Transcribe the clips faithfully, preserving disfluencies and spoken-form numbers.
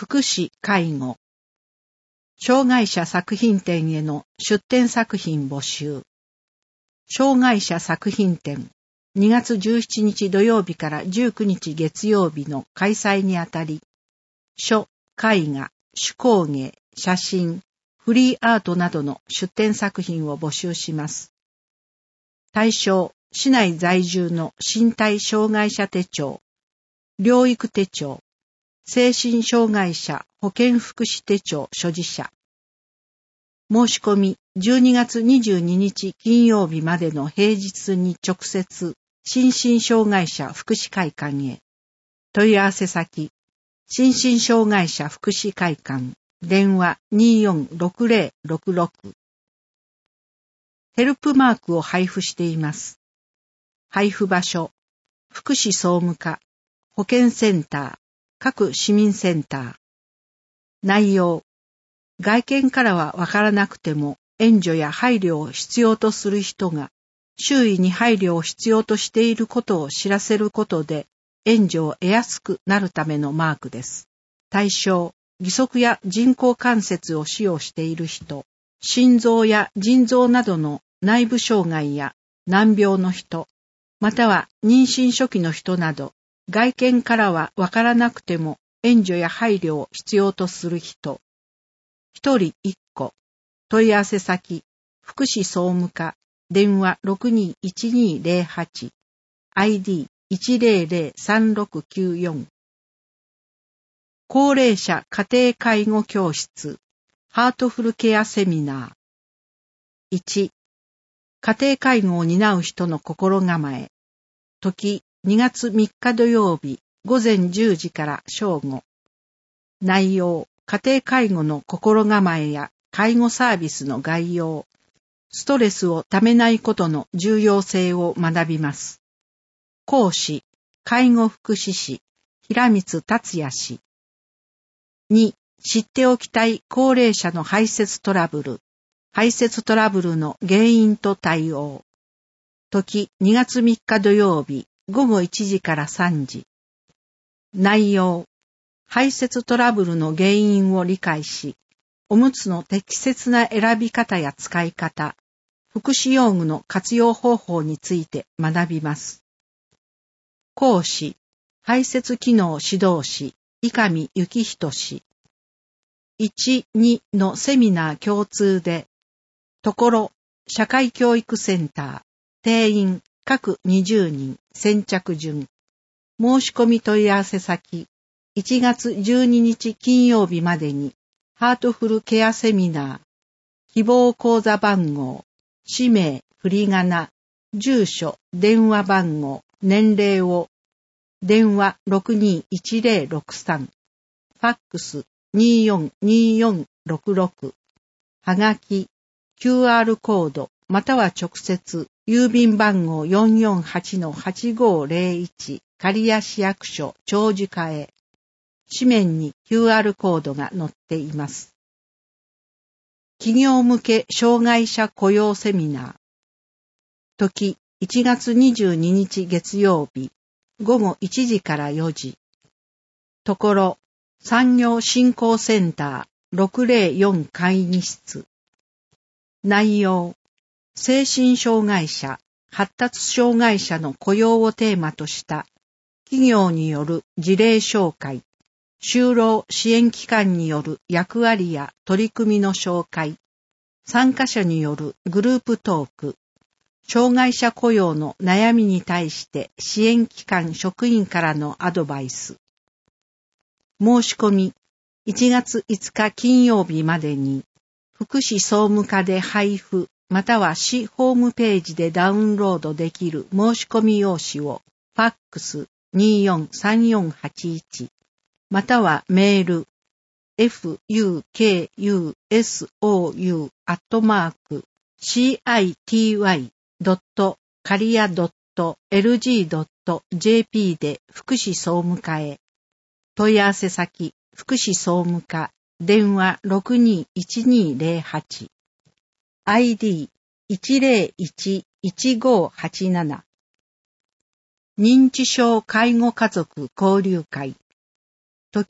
福祉介護。障害者作品展への出展作品募集。障害者作品展にがつじゅうしちにち土曜日からじゅうくにち月曜日の開催にあたり、書、絵画、手工芸、写真、フリーアートなどの出展作品を募集します。対象、市内在住の身体障害者手帳、療育手帳、精神障害者保健福祉手帳所持者。申し込みじゅうにがつにじゅうににち金曜日までの平日に直接、心身障害者福祉会館へ。問い合わせ先、心身障害者福祉会館、電話 にーよんろくぜろろくろく。ヘルプマークを配布しています。配布場所、福祉総務課、保健センター、各市民センター。内容、外見からはわからなくても援助や配慮を必要とする人が周囲に配慮を必要としていることを知らせることで援助を得やすくなるためのマークです。対象、義足や人工関節を使用している人、心臓や腎臓などの内部障害や難病の人、または妊娠初期の人など、外見からはわからなくても援助や配慮を必要とする人。一人一個。問い合わせ先、福祉総務課、電話 ろくにーいちにーぜろはち、アイディーいちぜろぜろさんろくきゅうよん。高齢者家庭介護教室、ハートフルケアセミナー。いち、家庭介護を担う人の心構え。時、にがつみっか土曜日、ごぜんじゅうじから正午。内容、家庭介護の心構えや介護サービスの概要、ストレスをためないことの重要性を学びます。講師、介護福祉士、平光達也氏。に、知っておきたい高齢者の排泄トラブル、排泄トラブルの原因と対応。時、にがつみっか土曜日、ごごいちじからさんじ。内容、排泄トラブルの原因を理解し、おむつの適切な選び方や使い方、福祉用具の活用方法について学びます。講師、排泄機能指導士、伊上幸人氏。いち、にのセミナー共通で、ところ、社会教育センター、定員、各にじゅうにん、先着順。申し込み問い合わせ先、いちがつじゅうににち金曜日までに、ハートフルケアセミナー、希望口座番号、氏名、振り仮名、住所、電話番号、年齢を、電話 ろくにーいちぜろろくさん、ファックス にーよんにーよんろくろく、はがき、キューアール コード、または直接、郵便番号 よんよんはちのはちごーぜろいち、刈谷市役所長寿課へ。紙面に キューアール コードが載っています。企業向け障害者雇用セミナー。時、いちがつにじゅうににち月曜日、ごごいちじからよじ。ところ、産業振興センターろくぜろよん会議室。内容、精神障害者、発達障害者の雇用をテーマとした企業による事例紹介、就労支援機関による役割や取り組みの紹介、参加者によるグループトーク、障害者雇用の悩みに対して支援機関職員からのアドバイス。申し込み、いちがついつか金曜日までに、福祉総務課で配布、または市ホームページでダウンロードできる申し込み用紙を、ファックス にーよんさんよんはちいち、またはメール、フュケユーエスオーユー アットマーク シーアイティーワイ ドット カリア ドット エルジー ドット ジェーピー で福祉総務課へ。問い合わせ先、福祉総務課、電話 ろくにーいちにーぜろはち、アイディーいちぜろいちいちごーはちなな。認知症介護家族交流会。時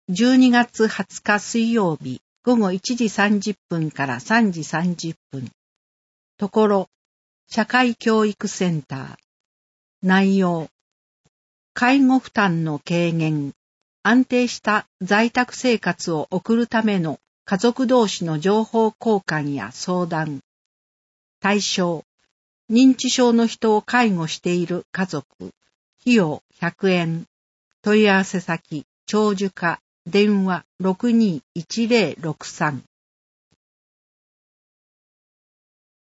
じゅうにがつはつか水曜日ごごいちじさんじゅっぷんからさんじさんじゅっぷん。ところ、社会教育センター。内容。介護負担の軽減。安定した在宅生活を送るための家族同士の情報交換や相談。対象。認知症の人を介護している家族。費用ひゃくえん。問い合わせ先、長寿課、電話ろくにーいちぜろろくさん。